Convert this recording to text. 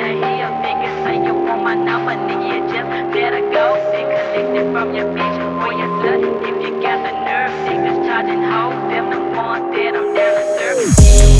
wanna hear. Niggas say you want my number, nigga, you just better go and collect it from your bitch or your slut. If you got the nerve, niggas charging hoes, them the ones that I'm down to serve.